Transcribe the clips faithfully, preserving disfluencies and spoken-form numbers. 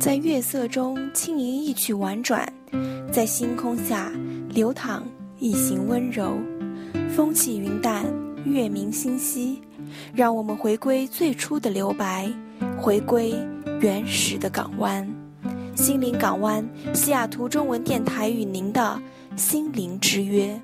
在月色中轻吟一曲婉转，在星空下流淌一行温柔。风起云淡，月明星稀，让我们回归最初的留白，回归原始的港湾。心灵港湾，西雅图中文电台与您的心灵之约。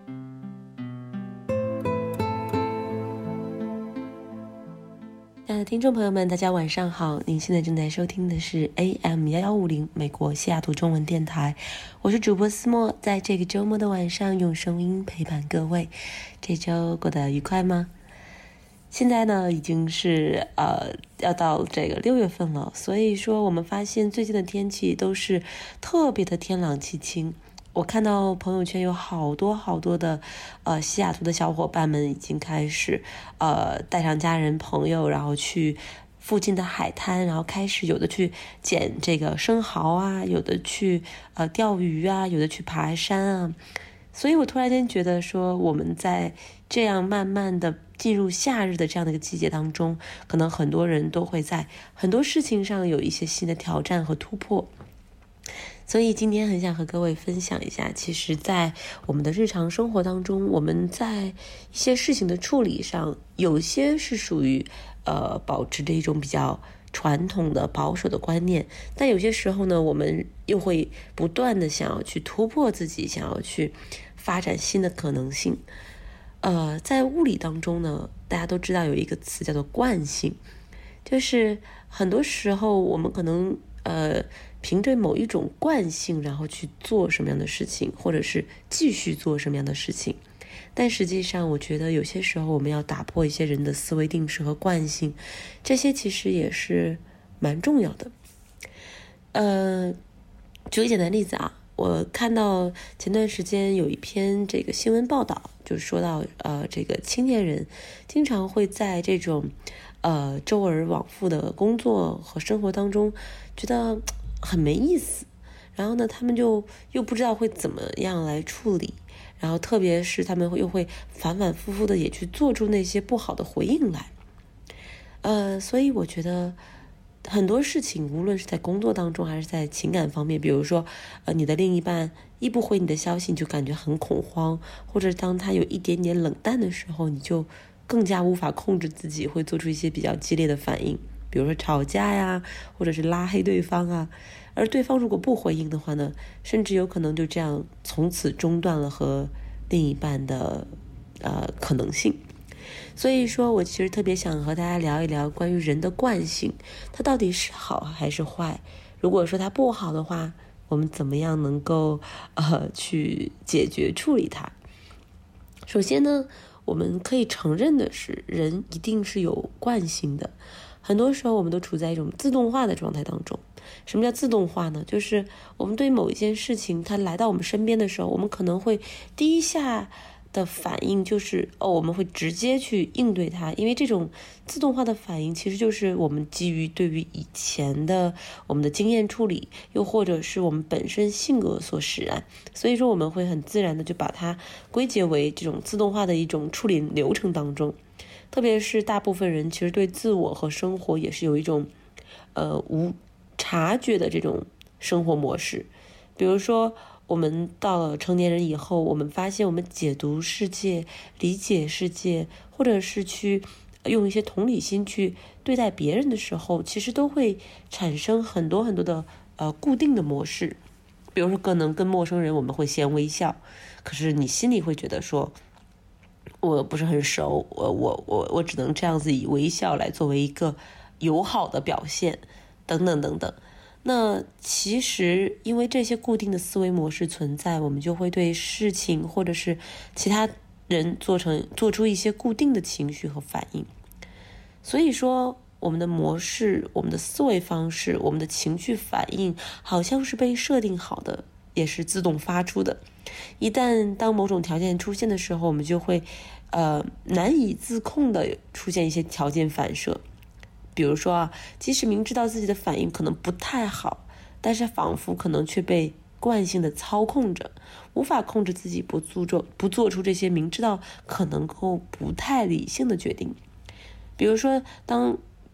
亲爱的听众朋友们，大家晚上好，您现在正在收听的是 A M 一一五零 美国西雅图中文电台，我是主播思墨，在这个周末的晚上用声音陪伴各位。这周过得愉快吗？现在呢已经是呃要到这个六月份了，所以说我们发现最近的天气都是特别的天朗气清。我看到朋友圈有好多好多的呃西雅图的小伙伴们已经开始呃带上家人朋友，然后去附近的海滩，然后开始有的去捡这个生蚝啊，有的去呃钓鱼啊，有的去爬山啊。所以我突然间觉得说，我们在这样慢慢的进入夏日的这样的一个季节当中，可能很多人都会在很多事情上有一些新的挑战和突破。所以今天很想和各位分享一下，其实在我们的日常生活当中，我们在一些事情的处理上，有些是属于呃保持着一种比较传统的保守的观念，但有些时候呢，我们又会不断的想要去突破自己，想要去发展新的可能性。呃，在物理当中呢，大家都知道有一个词叫做惯性，就是很多时候我们可能呃凭着某一种惯性，然后去做什么样的事情，或者是继续做什么样的事情。但实际上我觉得有些时候我们要打破一些人的思维定式和惯性，这些其实也是蛮重要的。呃，举个简单例子啊，我看到前段时间有一篇这个新闻报道，就说到呃这个青年人经常会在这种呃周而往复的工作和生活当中觉得很没意思，然后呢他们就又不知道会怎么样来处理，然后特别是他们又会反反复复的也去做出那些不好的回应来。呃，所以我觉得很多事情无论是在工作当中还是在情感方面，比如说呃，你的另一半一不回你的消息你就感觉很恐慌，或者当他有一点点冷淡的时候，你就更加无法控制自己，会做出一些比较激烈的反应，比如说吵架呀，或者是拉黑对方啊。而对方如果不回应的话呢，甚至有可能就这样从此中断了和另一半的呃可能性。所以说我其实特别想和大家聊一聊关于人的惯性，它到底是好还是坏？如果说它不好的话，我们怎么样能够呃去解决处理它？首先呢，我们可以承认的是，人一定是有惯性的。很多时候我们都处在一种自动化的状态当中。什么叫自动化呢？就是我们对某一件事情它来到我们身边的时候，我们可能会第一下的反应就是哦，我们会直接去应对它，因为这种自动化的反应其实就是我们基于对于以前的我们的经验处理，又或者是我们本身性格所使然，所以说我们会很自然的就把它归结为这种自动化的一种处理流程当中。特别是大部分人其实对自我和生活也是有一种呃无察觉的这种生活模式。比如说我们到了成年人以后，我们发现我们解读世界、理解世界，或者是去用一些同理心去对待别人的时候，其实都会产生很多很多的呃固定的模式。比如说可能跟陌生人我们会先微笑，可是你心里会觉得说我不是很熟，我我我我只能这样子以微笑来作为一个友好的表现，等等等等。那其实因为这些固定的思维模式存在，我们就会对事情或者是其他人做成做出一些固定的情绪和反应。所以说我们的模式、我们的思维方式、我们的情绪反应好像是被设定好的，也是自动发出的。一旦当某种条件出现的时候，我们就会呃难以自控的出现一些条件反射。比如说啊，即使明知道自己的反应可能不太好，但是仿佛可能却被惯性的操控着，无法控制自己不做做不做出这些明知道可能够不太理性的决定。比如说当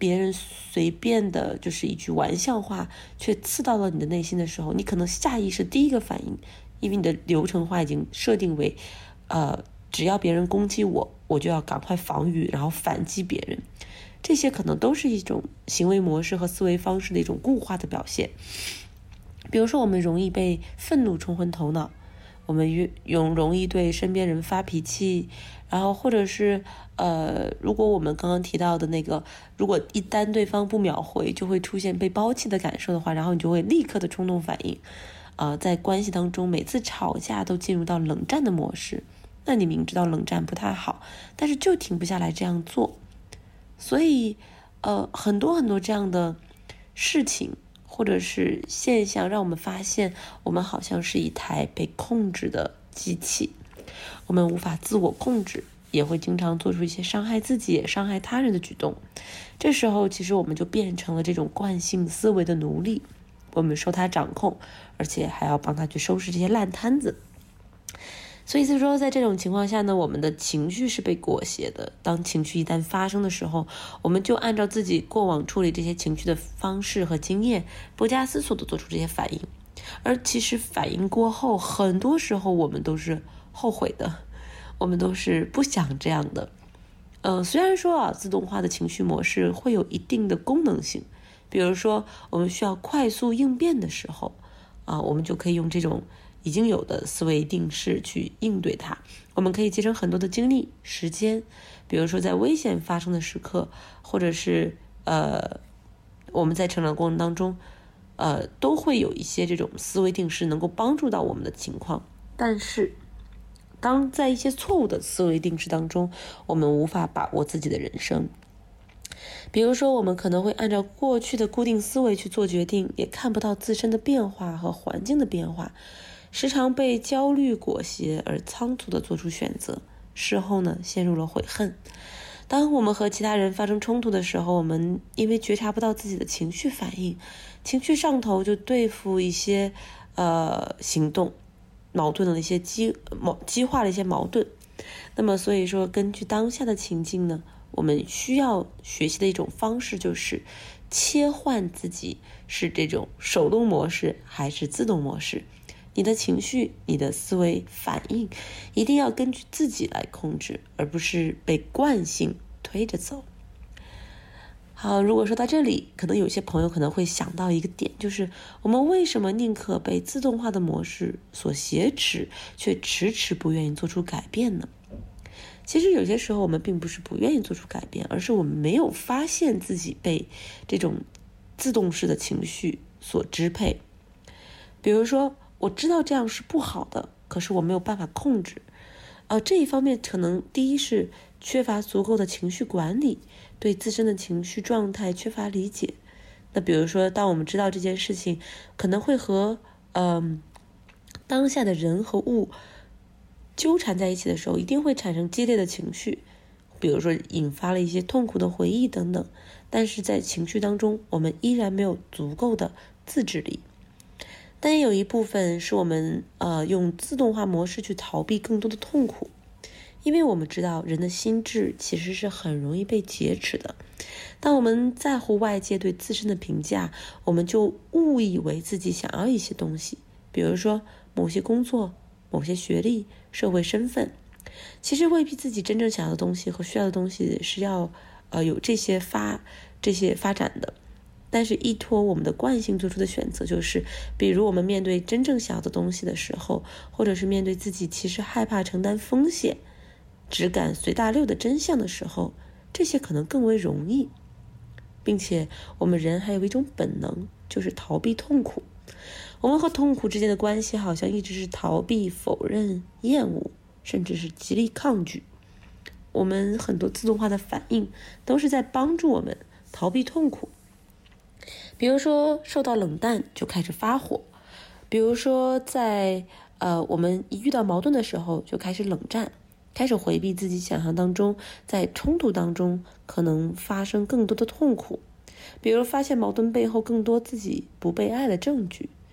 别人随便的就是一句玩笑话却刺到了你的内心的时候，你可能下意识第一个反应，因为你的流程化已经设定为呃，只要别人攻击我，我就要赶快防御，然后反击别人。这些可能都是一种行为模式和思维方式的一种固化的表现。比如说我们容易被愤怒冲昏头脑，我们容容易对身边人发脾气，然后或者是呃，如果我们刚刚提到的那个，如果一旦对方不秒回，就会出现被抛弃的感受的话，然后你就会立刻的冲动反应，呃，在关系当中每次吵架都进入到冷战的模式。那你明知道冷战不太好，但是就停不下来这样做。所以呃，很多很多这样的事情或者是现象，让我们发现我们好像是一台被控制的机器，我们无法自我控制，也会经常做出一些伤害自己也伤害他人的举动。这时候其实我们就变成了这种惯性思维的奴隶，我们受他掌控，而且还要帮他去收拾这些烂摊子。所以是说，在这种情况下呢，我们的情绪是被裹挟的。当情绪一旦发生的时候，我们就按照自己过往处理这些情绪的方式和经验，不加思索的做出这些反应。而其实反应过后，很多时候我们都是后悔的，我们都是不想这样的。呃，虽然说啊，自动化的情绪模式会有一定的功能性，比如说我们需要快速应变的时候，啊，我们就可以用这种已经有的思维定式去应对它。我们可以节省很多的精力、时间，比如说在危险发生的时刻，或者是呃我们在成长过程当中，呃都会有一些这种思维定式能够帮助到我们的情况。但是当在一些错误的思维定式当中，我们无法把握自己的人生。比如说我们可能会按照过去的固定思维去做决定，也看不到自身的变化和环境的变化，时常被焦虑裹挟而仓促地做出选择，事后呢陷入了悔恨。当我们和其他人发生冲突的时候，我们因为觉察不到自己的情绪反应，情绪上头就对付一些呃行动，矛盾的一些激激化了一些矛盾。那么所以说，根据当下的情境呢，我们需要学习的一种方式就是切换自己是这种手动模式还是自动模式。你的情绪、你的思维反应一定要根据自己来控制，而不是被惯性推着走。好，如果说到这里，可能有些朋友可能会想到一个点，就是我们为什么宁可被自动化的模式所挟持，却迟迟不愿意做出改变呢？其实有些时候我们并不是不愿意做出改变，而是我们没有发现自己被这种自动式的情绪所支配。比如说我知道这样是不好的，可是我没有办法控制。呃，这一方面可能第一是缺乏足够的情绪管理，对自身的情绪状态缺乏理解。那比如说当我们知道这件事情可能会和嗯、呃、当下的人和物纠缠在一起的时候，一定会产生激烈的情绪，比如说引发了一些痛苦的回忆等等。但是在情绪当中，我们依然没有足够的自制力。但也有一部分是我们呃用自动化模式去逃避更多的痛苦，因为我们知道人的心智其实是很容易被劫持的。当我们在乎外界对自身的评价，我们就误以为自己想要一些东西，比如说某些工作、某些学历、社会身份，其实未必自己真正想要的东西和需要的东西是要呃有这些发这些发展的。但是依托我们的惯性做出的选择就是，比如我们面对真正想要的东西的时候，或者是面对自己其实害怕承担风险、只敢随大溜的真相的时候，这些可能更为容易。并且我们人还有一种本能，就是逃避痛苦。我们和痛苦之间的关系好像一直是逃避、否认、厌恶，甚至是极力抗拒。我们很多自动化的反应都是在帮助我们逃避痛苦。比如说受到冷淡就开始发火，比如说在呃我们一遇到矛盾的时候就开始冷战，开始回避自己想象当中在冲突当中可能发生更多的痛苦，比如发现矛盾背后更多自己不被爱的证据。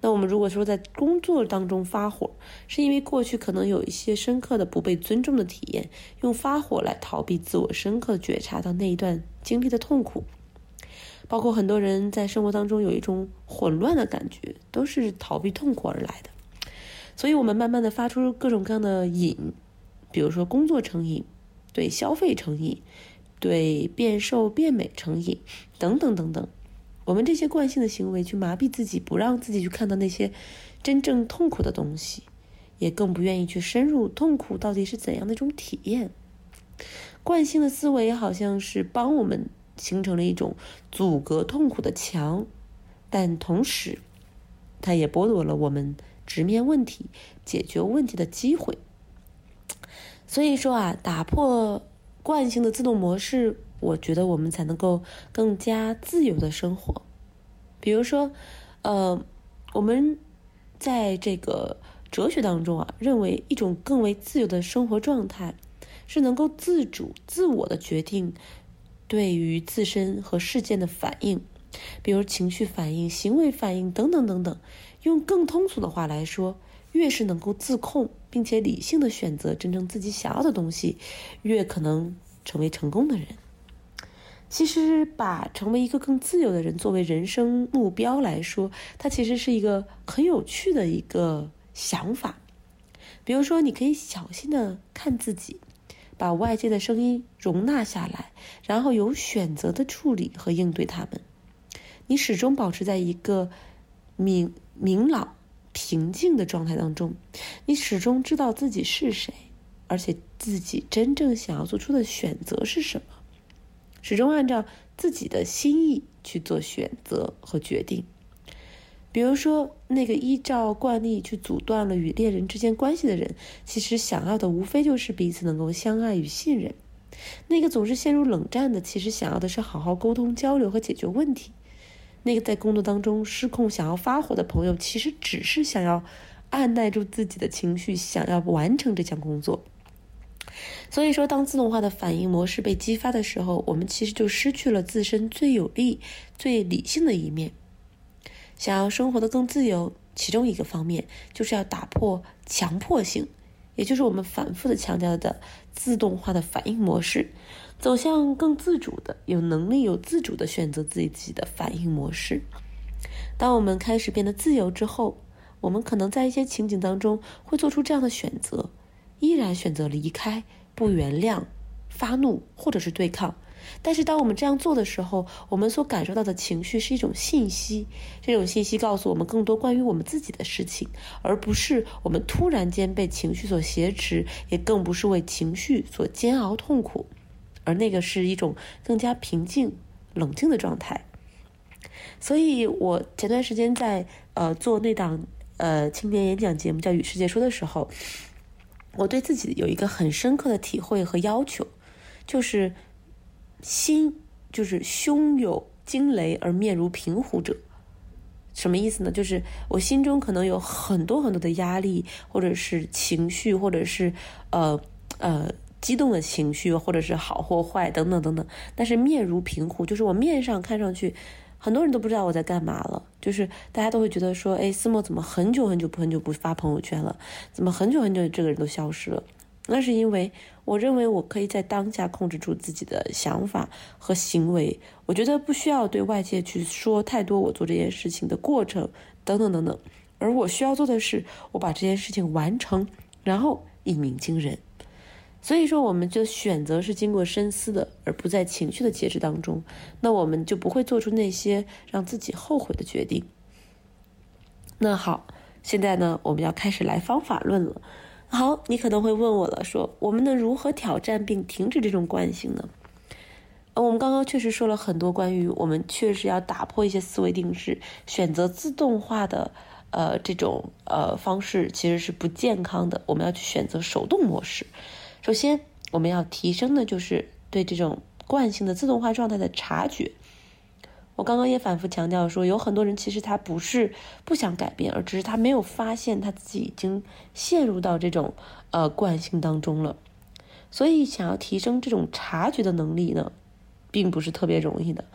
那我们如果说在工作当中发火，是因为过去可能有一些深刻的不被尊重的体验，用发火来逃避自我深刻觉察到那一段经历的痛苦。包括很多人在生活当中有一种混乱的感觉，都是逃避痛苦而来的。所以我们慢慢的发出各种各样的瘾，比如说工作成瘾，对消费成瘾，对变瘦变美成瘾，等等等等。我们这些惯性的行为去麻痹自己，不让自己去看到那些真正痛苦的东西，也更不愿意去深入痛苦到底是怎样的一种体验。惯性的思维好像是帮我们形成了一种阻隔痛苦的墙，但同时它也剥夺了我们直面问题、解决问题的机会。所以说啊，打破惯性的自动模式，我觉得我们才能够更加自由的生活。比如说，呃，我们在这个哲学当中啊，认为一种更为自由的生活状态，是能够自主、自我的决定对于自身和事件的反应，比如情绪反应、行为反应等等等等。用更通俗的话来说，越是能够自控并且理性的选择真正自己想要的东西，越可能成为成功的人。其实把成为一个更自由的人作为人生目标来说，它其实是一个很有趣的一个想法。比如说，你可以小心的看自己，把外界的声音容纳下来，然后有选择的处理和应对它们。你始终保持在一个明明朗平静的状态当中，你始终知道自己是谁，而且自己真正想要做出的选择是什么，始终按照自己的心意去做选择和决定。比如说，那个依照惯例去阻断了与恋人之间关系的人，其实想要的无非就是彼此能够相爱与信任。那个总是陷入冷战的，其实想要的是好好沟通交流和解决问题。那个在工作当中失控想要发火的朋友，其实只是想要按耐住自己的情绪，想要完成这项工作。所以说，当自动化的反应模式被激发的时候，我们其实就失去了自身最有力、最理性的一面。想要生活得更自由，其中一个方面就是要打破强迫性，也就是我们反复的强调的自动化的反应模式，走向更自主的、有能力、有自主的选择自己自己的反应模式。当我们开始变得自由之后，我们可能在一些情景当中会做出这样的选择，依然选择离开、不原谅、发怒或者是对抗。但是当我们这样做的时候，我们所感受到的情绪是一种信息，这种信息告诉我们更多关于我们自己的事情，而不是我们突然间被情绪所挟持，也更不是为情绪所煎熬痛苦，而那个是一种更加平静、冷静的状态。所以我前段时间在呃做那档呃青年演讲节目叫《与世界说》的时候，我对自己有一个很深刻的体会和要求，就是心就是胸有惊雷而面如平湖者。什么意思呢？就是我心中可能有很多很多的压力，或者是情绪，或者是呃呃激动的情绪，或者是好或坏等等等等，但是面如平湖，就是我面上看上去很多人都不知道我在干嘛了，就是大家都会觉得说，哎，思默怎么很久很久很久不发朋友圈了，怎么很久很久这个人都消失了。那是因为我认为我可以在当下控制住自己的想法和行为，我觉得不需要对外界去说太多我做这件事情的过程等等等等，而我需要做的是我把这件事情完成，然后一鸣惊人。所以说我们就选择是经过深思的，而不在情绪的节制当中，那我们就不会做出那些让自己后悔的决定。那好，现在呢我们要开始来方法论了。好，你可能会问我了，说我们能如何挑战并停止这种惯性呢？呃，我们刚刚确实说了很多关于我们确实要打破一些思维定式，选择自动化的呃这种呃方式其实是不健康的，我们要去选择手动模式。首先我们要提升的就是对这种惯性的自动化状态的察觉。我刚刚也反复强调说，有很多人其实他不是不想改变，而只是他没有发现他自己已经陷入到这种呃惯性当中了。所以想要提升这种察觉的能力呢，并不是特别容易的。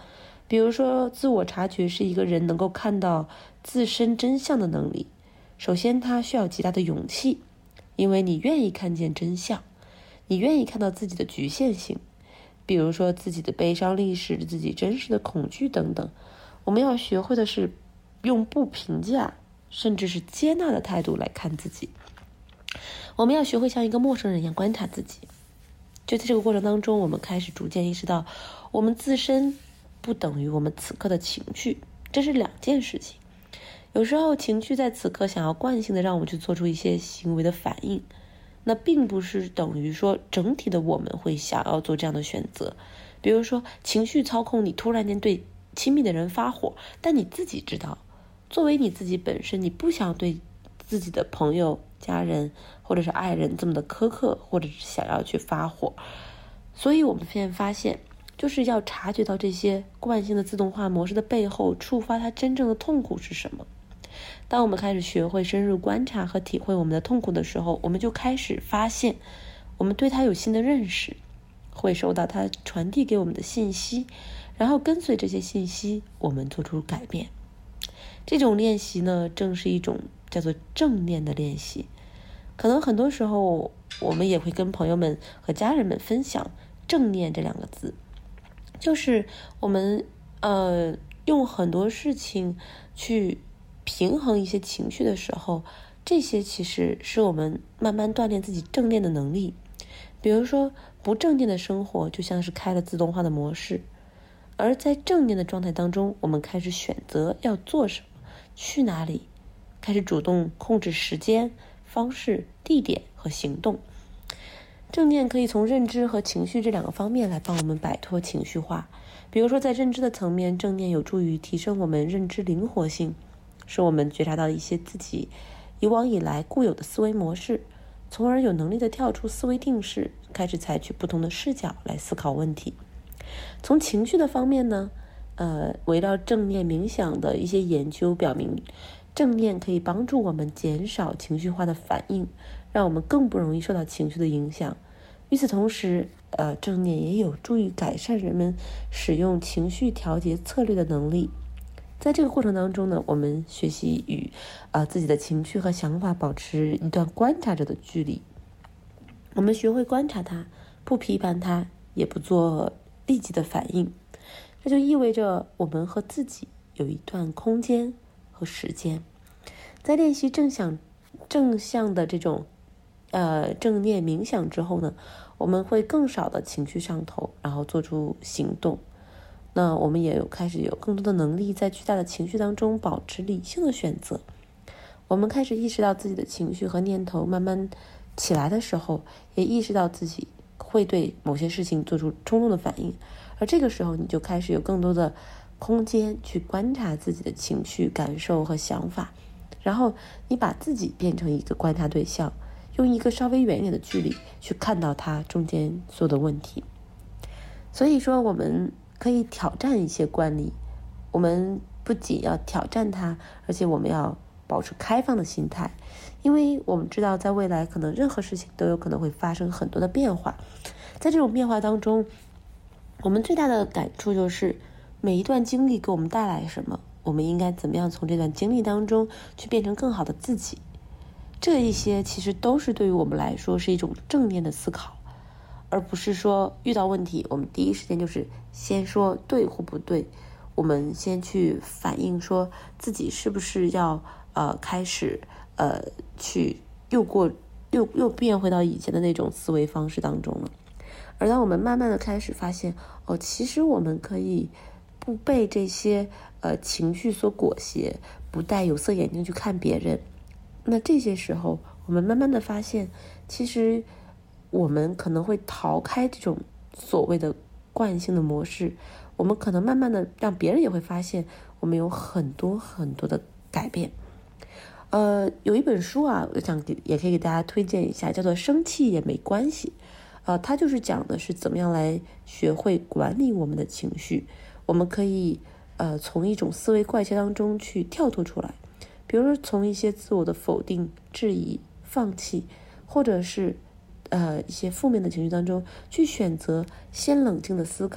比如说，自我察觉是一个人能够看到自身真相的能力。首先，他需要极大的勇气，因为你愿意看见真相，你愿意看到自己的局限性，比如说自己的悲伤历史、自己真实的恐惧等等。我们要学会的是用不评价，甚至是接纳的态度来看自己。我们要学会像一个陌生人一样观察自己。就在这个过程当中，我们开始逐渐意识到，我们自身不等于我们此刻的情绪，这是两件事情。有时候情绪在此刻想要惯性的让我们去做出一些行为的反应，那并不是等于说整体的我们会想要做这样的选择。比如说情绪操控你突然间对亲密的人发火，但你自己知道，作为你自己本身，你不想对自己的朋友、家人或者是爱人这么的苛刻，或者是想要去发火。所以我们现在发现，就是要察觉到这些惯性的自动化模式的背后，触发它真正的痛苦是什么。当我们开始学会深入观察和体会我们的痛苦的时候，我们就开始发现，我们对它有新的认识，会收到它传递给我们的信息，然后跟随这些信息，我们做出改变。这种练习呢，正是一种叫做正念的练习。可能很多时候，我们也会跟朋友们和家人们分享正念这两个字，就是我们呃用很多事情去平衡一些情绪的时候，这些其实是我们慢慢锻炼自己正念的能力。比如说不正念的生活就像是开了自动化的模式，而在正念的状态当中，我们开始选择要做什么，去哪里，开始主动控制时间、方式、地点和行动。正念可以从认知和情绪这两个方面来帮我们摆脱情绪化。比如说在认知的层面，正念有助于提升我们认知灵活性，使我们觉察到一些自己以往以来固有的思维模式，从而有能力的跳出思维定式，开始采取不同的视角来思考问题。从情绪的方面呢，呃，围绕正念冥想的一些研究表明，正念可以帮助我们减少情绪化的反应，让我们更不容易受到情绪的影响。与此同时，呃，正念也有助于改善人们使用情绪调节策略的能力。在这个过程当中呢，我们学习与呃自己的情绪和想法保持一段观察者的距离。我们学会观察它，不批判它，也不做立即的反应。这就意味着我们和自己有一段空间和时间。在练习正向正向的这种呃正念冥想之后呢，我们会更少的情绪上头，然后做出行动。那我们也有开始有更多的能力在巨大的情绪当中保持理性的选择。我们开始意识到自己的情绪和念头慢慢起来的时候，也意识到自己会对某些事情做出冲动的反应，而这个时候你就开始有更多的空间去观察自己的情绪、感受和想法，然后你把自己变成一个观察对象，用一个稍微远一点的距离去看到它中间所有的问题。所以说我们可以挑战一些惯例，我们不仅要挑战它，而且我们要保持开放的心态，因为我们知道在未来可能任何事情都有可能会发生很多的变化。在这种变化当中，我们最大的感触就是每一段经历给我们带来什么，我们应该怎么样从这段经历当中去变成更好的自己。这一些其实都是对于我们来说是一种正念的思考，而不是说遇到问题我们第一时间就是先说对或不对，我们先去反映说自己是不是要呃开始呃去又过又又变回到以前的那种思维方式当中了。而当我们慢慢的开始发现，哦，其实我们可以不被这些呃情绪所裹挟，不戴有色眼镜去看别人，那这些时候我们慢慢的发现，其实我们可能会逃开这种所谓的惯性的模式，我们可能慢慢的让别人也会发现我们有很多很多的改变。呃，有一本书啊，我想给也可以给大家推荐一下，叫做《生气也没关系》。呃，它就是讲的是怎么样来学会管理我们的情绪。我们可以呃从一种思维怪圈当中去跳脱出来，比如说从一些自我的否定、质疑、放弃，或者是呃一些负面的情绪当中去选择先冷静的思考，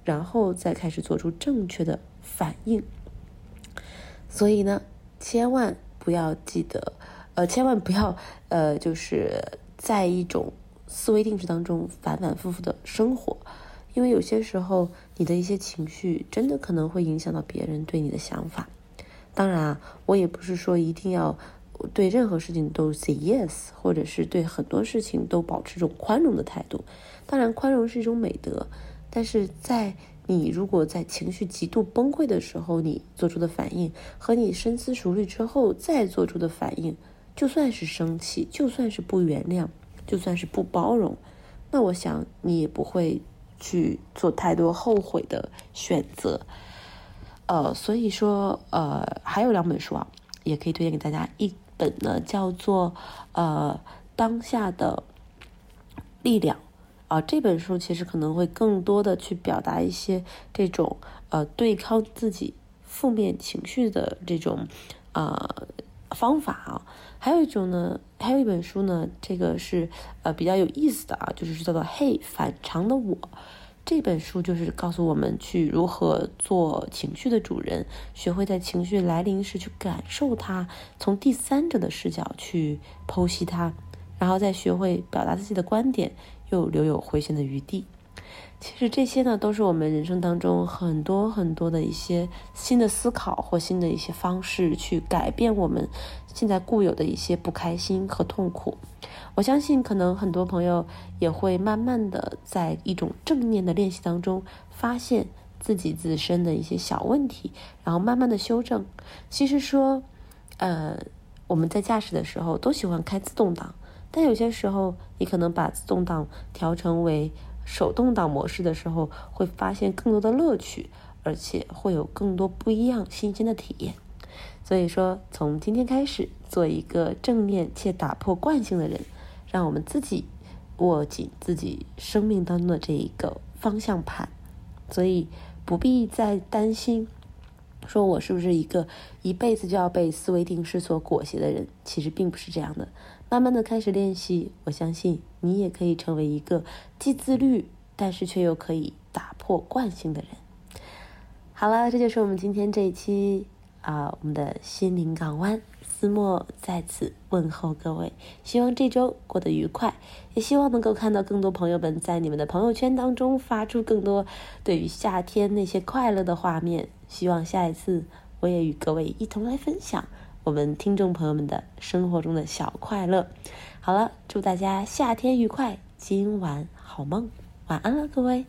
然后再开始做出正确的反应。所以呢，千万不要记得，呃，千万不要，呃，就是在一种思维定式当中反反复复的生活，因为有些时候你的一些情绪真的可能会影响到别人对你的想法。当然啊，我也不是说一定要对任何事情都 say yes， 或者是对很多事情都保持这种宽容的态度。当然，宽容是一种美德，但是在你如果在情绪极度崩溃的时候，你做出的反应和你深思熟虑之后再做出的反应，就算是生气，就算是不原谅，就算是不包容，那我想你也不会去做太多后悔的选择。呃，所以说，呃，还有两本书啊，也可以推荐给大家。一本呢叫做呃当下的力量啊、呃，这本书其实可能会更多的去表达一些这种呃对抗自己负面情绪的这种呃方法啊。还有一种呢，还有一本书呢，这个是呃比较有意思的啊，就是叫做《嘿，反常的我》。这本书就是告诉我们去如何做情绪的主人，学会在情绪来临时去感受它，从第三者的视角去剖析它，然后再学会表达自己的观点，又留有回旋的余地。其实这些呢，都是我们人生当中很多很多的一些新的思考或新的一些方式，去改变我们现在固有的一些不开心和痛苦。我相信可能很多朋友也会慢慢的在一种正念的练习当中发现自己自身的一些小问题，然后慢慢的修正。其实说呃，我们在驾驶的时候都喜欢开自动挡，但有些时候你可能把自动挡调成为手动挡模式的时候，会发现更多的乐趣，而且会有更多不一样新鲜的体验。所以说，从今天开始做一个正念且打破惯性的人，让我们自己握紧自己生命当中的这一个方向盘。所以不必再担心说我是不是一个一辈子就要被思维定式所裹挟的人，其实并不是这样的。慢慢的开始练习，我相信你也可以成为一个既自律但是却又可以打破惯性的人。好了，这就是我们今天这一期啊、呃，我们的心灵港湾，思默在此问候各位，希望这周过得愉快，也希望能够看到更多朋友们在你们的朋友圈当中发出更多对于夏天那些快乐的画面。希望下一次我也与各位一同来分享我们听众朋友们的生活中的小快乐。好了，祝大家夏天愉快，今晚好梦，晚安了各位。